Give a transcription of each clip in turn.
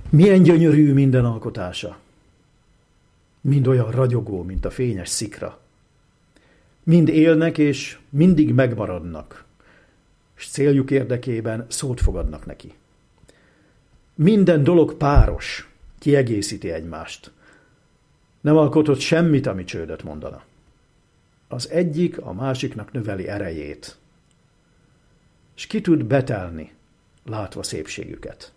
Milyen gyönyörű minden alkotása. Mind olyan ragyogó, mint a fényes szikra. Mind élnek és mindig megmaradnak, és céljuk érdekében szót fogadnak neki. Minden dolog páros, kiegészíti egymást. Nem alkotott semmit, ami csődöt mondana. Az egyik a másiknak növeli erejét, és ki tud betelni, látva szépségüket.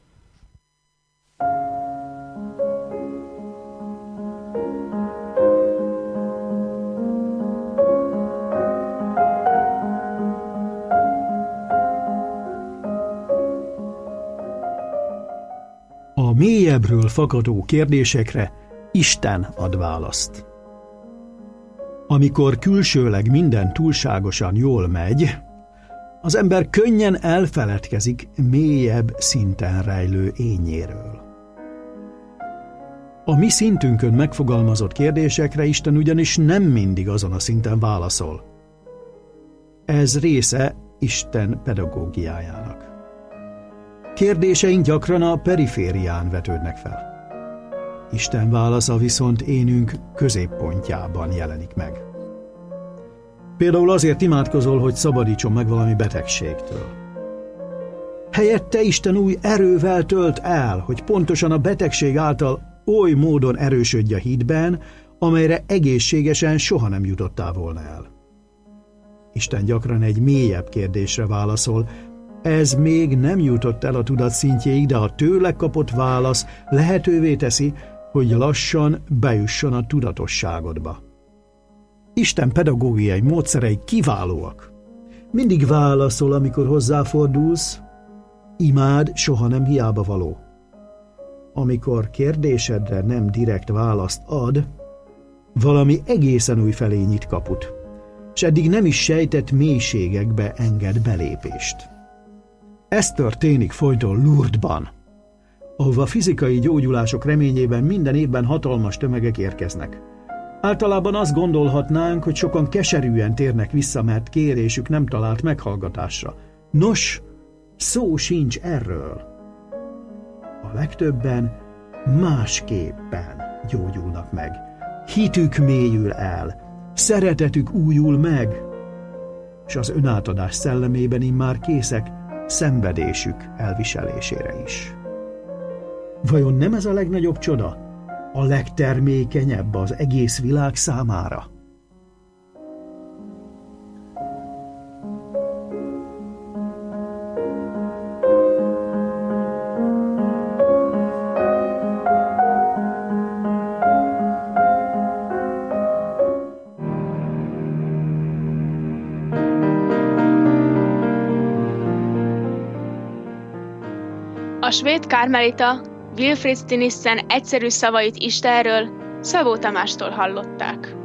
A mélyebbről fakadó kérdésekre Isten ad választ. Amikor külsőleg minden túlságosan jól megy, az ember könnyen elfeledkezik mélyebb szinten rejlő énjéről. A mi szintünkön megfogalmazott kérdésekre Isten ugyanis nem mindig azon a szinten válaszol. Ez része Isten pedagógiájának. Kérdéseink gyakran a periférián vetődnek fel. Isten válasza viszont énünk középpontjában jelenik meg. Például azért imádkozol, hogy szabadítson meg valami betegségtől. Helyette Isten új erővel tölt el, hogy pontosan a betegség által oly módon erősödj a hitben, amelyre egészségesen soha nem jutottál volna el. Isten gyakran egy mélyebb kérdésre válaszol. Ez még nem jutott el a tudat szintjéig, de a tőle kapott válasz lehetővé teszi, hogy lassan bejusson a tudatosságodba. Isten pedagógiai módszerei kiválóak. Mindig válaszol, amikor hozzáfordulsz, imád soha nem hiába való. Amikor kérdésedre nem direkt választ ad, valami egészen új felé nyit kaput, és eddig nem is sejtett mélységekbe enged belépést. Ez történik folyton Lourdesban, ahova fizikai gyógyulások reményében minden évben hatalmas tömegek érkeznek. Általában azt gondolhatnánk, hogy sokan keserűen térnek vissza, mert kérésük nem talált meghallgatásra. Nos, szó sincs erről. A legtöbben másképpen gyógyulnak meg. Hitük mélyül el, szeretetük újul meg, és az önátadás szellemében immár készek szenvedésük elviselésére is. Vajon nem ez a legnagyobb csoda? A legtermékenyebb az egész világ számára? A svéd karmelita Wilfrid Stinissen egyszerű szavait Istenről Szabó Tamástól hallották.